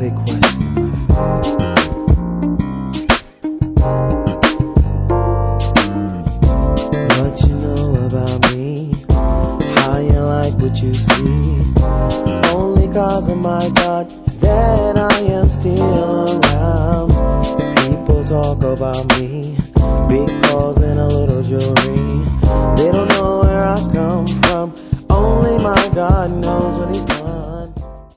they question my faith. What you know about me, how you like what you see, only cause of my God that I am still around. People talk about me, big calls and a little jewelry. They don't know where I come from, only my God knows.